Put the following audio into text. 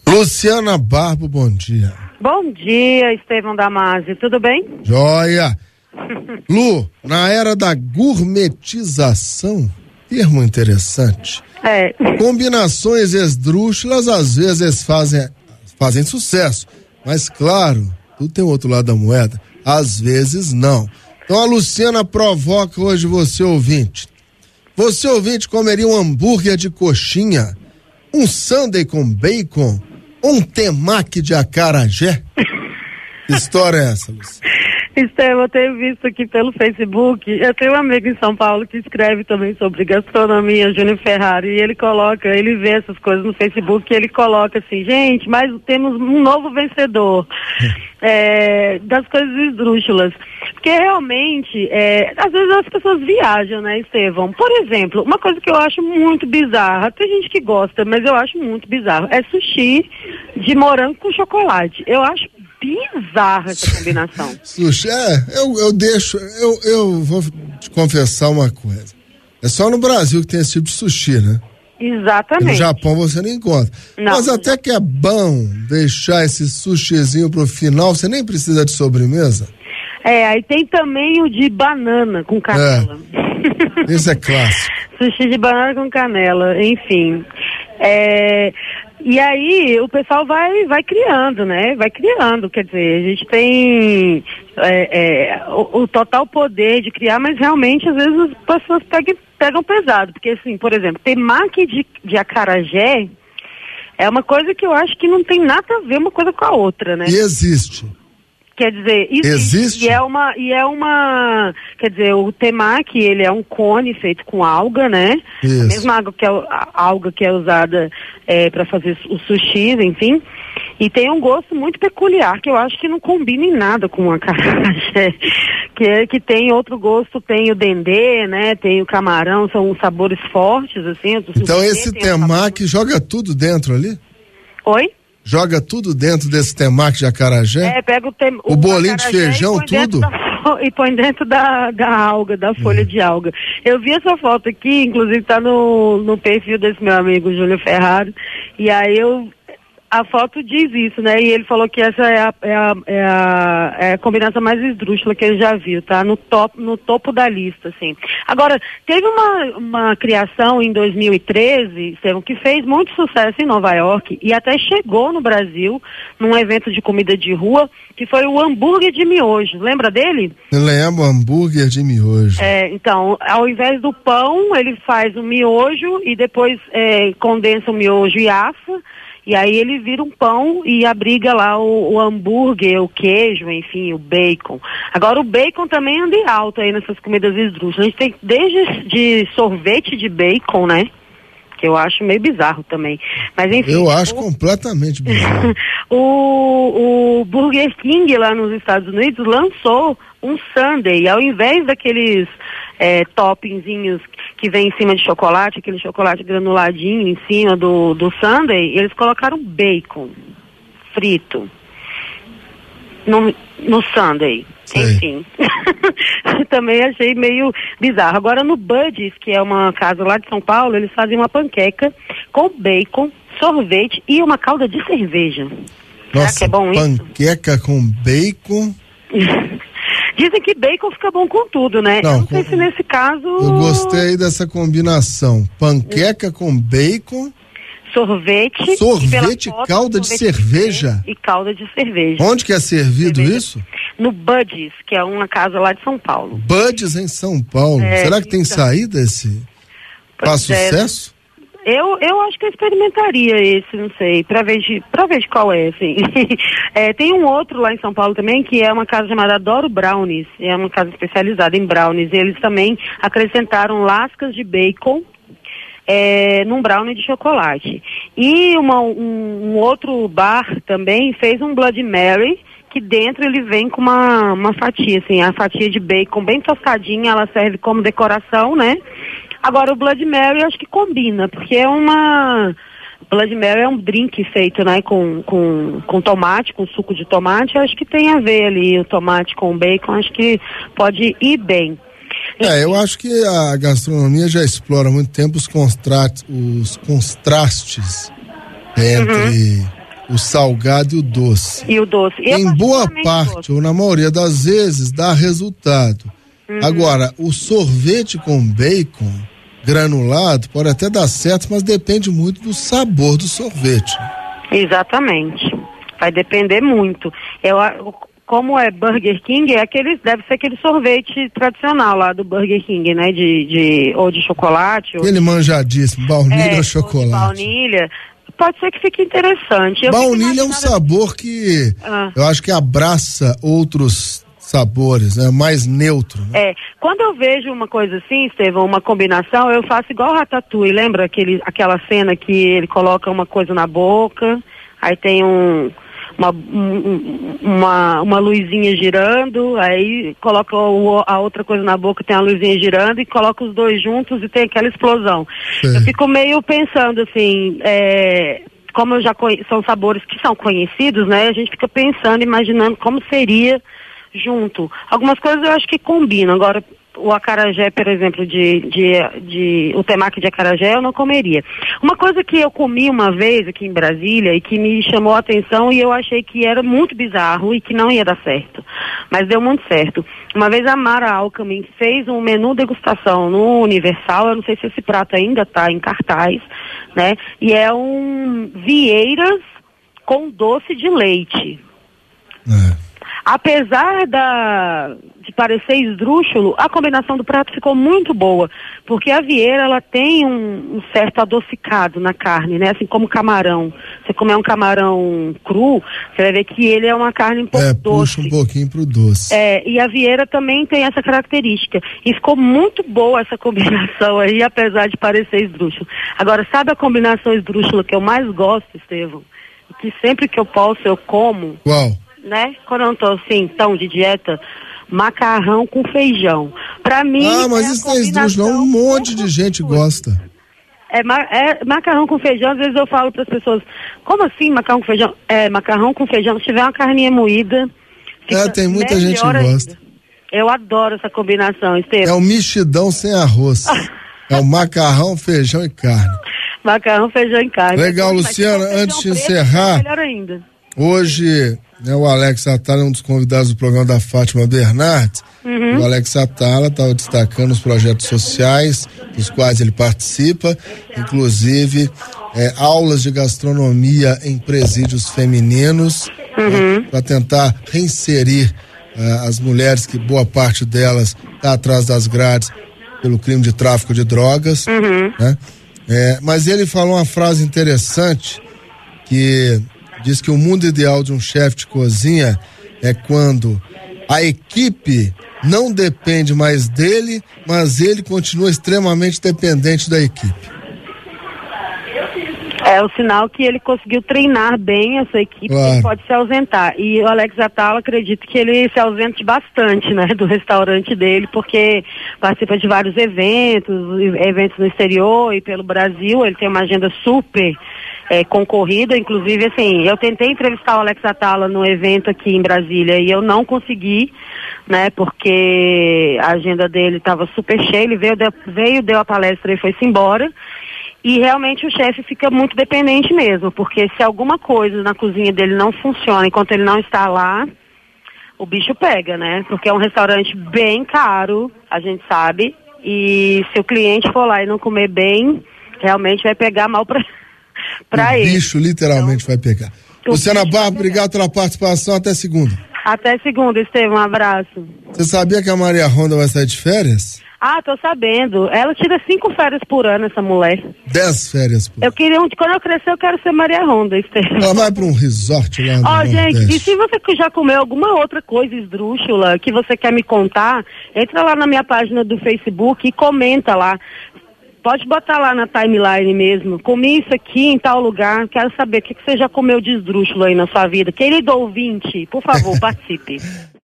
Luciana Barbo, bom dia. Bom dia, Estevão Damasio, tudo bem? Joia. Lu, na era da gourmetização, termo interessante. Combinações esdrúxulas às vezes fazem sucesso, mas claro, tudo tem outro lado da moeda, às vezes não. Então a Luciana provoca hoje você ouvinte. Você ouvinte comeria um hambúrguer de coxinha, um sundae com bacon, um temaki de acarajé? Que história é essa, Luciana? Estevão, eu tenho visto aqui pelo Facebook, eu tenho um amigo em São Paulo que escreve também sobre gastronomia, Júnior Ferrari, e ele vê essas coisas no Facebook e ele coloca assim, gente, mas temos um novo vencedor das coisas esdrúxulas. Porque realmente, às vezes as pessoas viajam, né, Estevão? Por exemplo, uma coisa que eu acho muito bizarra, tem gente que gosta, mas eu acho muito bizarro, é sushi de morango com chocolate. Eu acho bizarra essa combinação. Sushi, eu vou te confessar uma coisa. É só no Brasil que tem esse tipo de sushi, né? Exatamente. E no Japão você não encontra. Não. Mas até que é bom deixar esse sushizinho pro final, você nem precisa de sobremesa. Aí tem também o de banana com canela. Esse é clássico. Sushi de banana com canela, enfim. E aí o pessoal vai criando, né? Vai criando, quer dizer, a gente tem o total poder de criar, mas realmente às vezes as pessoas pegam pesado, porque assim, por exemplo, temaki de acarajé é uma coisa que eu acho que não tem nada a ver uma coisa com a outra, né? E existe. Quer dizer, existe? E é uma, quer dizer, o temaki, ele é um cone feito com alga, né? Isso. A mesma alga que é usada para fazer o sushi, enfim. E tem um gosto muito peculiar, que eu acho que não combina em nada com a acarajé. Que tem outro gosto, tem o dendê, né? Tem o camarão, são sabores fortes, assim. Então esse temaki joga tudo dentro ali? Oi? Joga tudo dentro desse temaki de acarajé? Pega o bolinho de feijão, tudo? E põe dentro da alga, da folha de alga. Eu vi essa foto aqui, inclusive tá no perfil desse meu amigo Júnior Ferrari, e aí a foto diz isso, né? E ele falou que essa é a combinação mais esdrúxula que ele já viu, tá? No topo da lista, assim. Agora, teve uma criação em 2013, que fez muito sucesso em Nova York e até chegou no Brasil, num evento de comida de rua, que foi o hambúrguer de miojo. Lembra dele? Eu lembro, hambúrguer de miojo. Então, ao invés do pão, ele faz o miojo e depois condensa o miojo e assa. E aí ele vira um pão e abriga lá o hambúrguer, o queijo, enfim, o bacon. Agora o bacon também anda em alta aí nessas comidas esdrúxulas. A gente tem desde de sorvete de bacon, né? Que eu acho meio bizarro também. Mas enfim. Eu acho completamente bizarro. O Burger King lá nos Estados Unidos lançou um sundae. Ao invés daqueles toppingzinhos que vem em cima de chocolate, aquele chocolate granuladinho em cima do sundae, eles colocaram bacon frito no sundae. Sei. Enfim. Também achei meio bizarro. Agora no Buddies, que é uma casa lá de São Paulo, eles fazem uma panqueca com bacon, sorvete e uma calda de cerveja. Nossa, será que é bom isso? Panqueca com bacon. Dizem que bacon fica bom com tudo, né? Não, eu não sei se nesse caso... Eu gostei dessa combinação. Panqueca com bacon... Sorvete, calda de cerveja. E calda de cerveja. Onde que é servido isso? No Buddies, que é uma casa lá de São Paulo. Buddies em São Paulo. Será que tem saída esse? Faz sucesso? Eu acho que eu experimentaria esse, não sei, pra ver de qual é, assim. Tem um outro lá em São Paulo também, que é uma casa chamada Adoro Brownies, é uma casa especializada em brownies, e eles também acrescentaram lascas de bacon num brownie de chocolate. E um outro bar também fez um Bloody Mary, que dentro ele vem com uma fatia, assim, a fatia de bacon bem tostadinha, ela serve como decoração, né? Agora o Bloody Mary eu acho que combina, porque Bloody Mary é um drink feito, né, com tomate, com suco de tomate, eu acho que tem a ver ali o tomate com o bacon, acho que pode ir bem. Eu acho que a gastronomia já explora há muito tempo os contrastes entre o salgado e o doce. E o doce. Em boa parte, ou na maioria das vezes, dá resultado. Agora, o sorvete com bacon granulado pode até dar certo, mas depende muito do sabor do sorvete. Exatamente. Vai depender muito. Como é Burger King, deve ser aquele sorvete tradicional lá do Burger King, né? Ou de chocolate. Aquele manjadíssimo, baunilha ou chocolate. Baunilha. Pode ser que fique interessante. Baunilha é um sabor que eu acho que abraça outros sabores, né? Mais neutro. Né? Quando eu vejo uma coisa assim, Estevão, uma combinação, eu faço igual o Ratatouille, lembra aquela cena que ele coloca uma coisa na boca, aí tem uma luzinha girando, aí coloca a outra coisa na boca, tem a luzinha girando e coloca os dois juntos e tem aquela explosão. Eu fico meio pensando assim, como são sabores que são conhecidos, né? A gente fica pensando, imaginando como seria junto. Algumas coisas eu acho que combinam. Agora, o acarajé, por exemplo, o temaki de acarajé, eu não comeria. Uma coisa que eu comi uma vez aqui em Brasília e que me chamou a atenção e eu achei que era muito bizarro e que não ia dar certo. Mas deu muito certo. Uma vez a Mara Alckmin fez um menu degustação no Universal, eu não sei se esse prato ainda está em cartaz, né? E é vieiras com doce de leite. Apesar de parecer esdrúxulo, a combinação do prato ficou muito boa, porque a vieira, ela tem um certo adocicado na carne, né? Assim como camarão. Você comer um camarão cru, você vai ver que ele é uma carne um pouco doce. Puxa um pouquinho pro doce. E a vieira também tem essa característica. E ficou muito boa essa combinação aí, apesar de parecer esdrúxulo. Agora, sabe a combinação esdrúxula que eu mais gosto, Estevão? Que sempre que eu posso, eu como? Qual? Né? Quando eu não tô assim, tão de dieta, macarrão com feijão. Pra mim. Mas isso não é esdrúxulo, um monte de gente gosta. Macarrão com feijão, às vezes eu falo para as pessoas, como assim macarrão com feijão? Macarrão com feijão, se tiver uma carninha moída. Tem muita gente que gosta. Eu adoro essa combinação, Estevão. É o mexidão sem arroz. É o macarrão, feijão e carne. Macarrão, feijão e carne. Legal, Luciana, antes de encerrar. Melhor ainda. Hoje, o Alex Atala é um dos convidados do programa da Fátima Bernardes. O Alex Atala estava destacando os projetos sociais dos quais ele participa, inclusive aulas de gastronomia em presídios femininos, para tentar reinserir as mulheres, que boa parte delas está atrás das grades pelo crime de tráfico de drogas. Né? Mas ele falou uma frase interessante que diz que o mundo ideal de um chefe de cozinha é quando a equipe não depende mais dele, mas ele continua extremamente dependente da equipe. É o sinal que ele conseguiu treinar bem essa equipe, que pode se ausentar. E o Alex Atala, acredito que ele se ausente bastante, né, do restaurante dele, porque participa de vários eventos no exterior e pelo Brasil. Ele tem uma agenda super concorrida, inclusive, assim, eu tentei entrevistar o Alex Atala no evento aqui em Brasília e eu não consegui, né, porque a agenda dele estava super cheia. Ele veio, deu a palestra e foi-se embora. E realmente o chefe fica muito dependente mesmo, porque se alguma coisa na cozinha dele não funciona enquanto ele não está lá, o bicho pega, né? Porque é um restaurante bem caro, a gente sabe, e se o cliente for lá e não comer bem, realmente vai pegar mal pra ele. O bicho literalmente vai pegar. Luciana Barba, obrigado pela participação, até segunda. Até segunda, Estevão, um abraço. Você sabia que a Maria Ronda vai sair de férias? Tô sabendo. Ela tira 5 férias por ano, essa mulher. 10 férias por ano. Quando eu crescer, eu quero ser Maria Ronda, Estevão. Ela vai para um resort lá no gente, e se você já comeu alguma outra coisa esdrúxula que você quer me contar, entra lá na minha página do Facebook e comenta lá. Pode botar lá na timeline mesmo. Comi isso aqui em tal lugar, quero saber o que você já comeu de esdrúxulo aí na sua vida. Querido ouvinte, por favor, participe.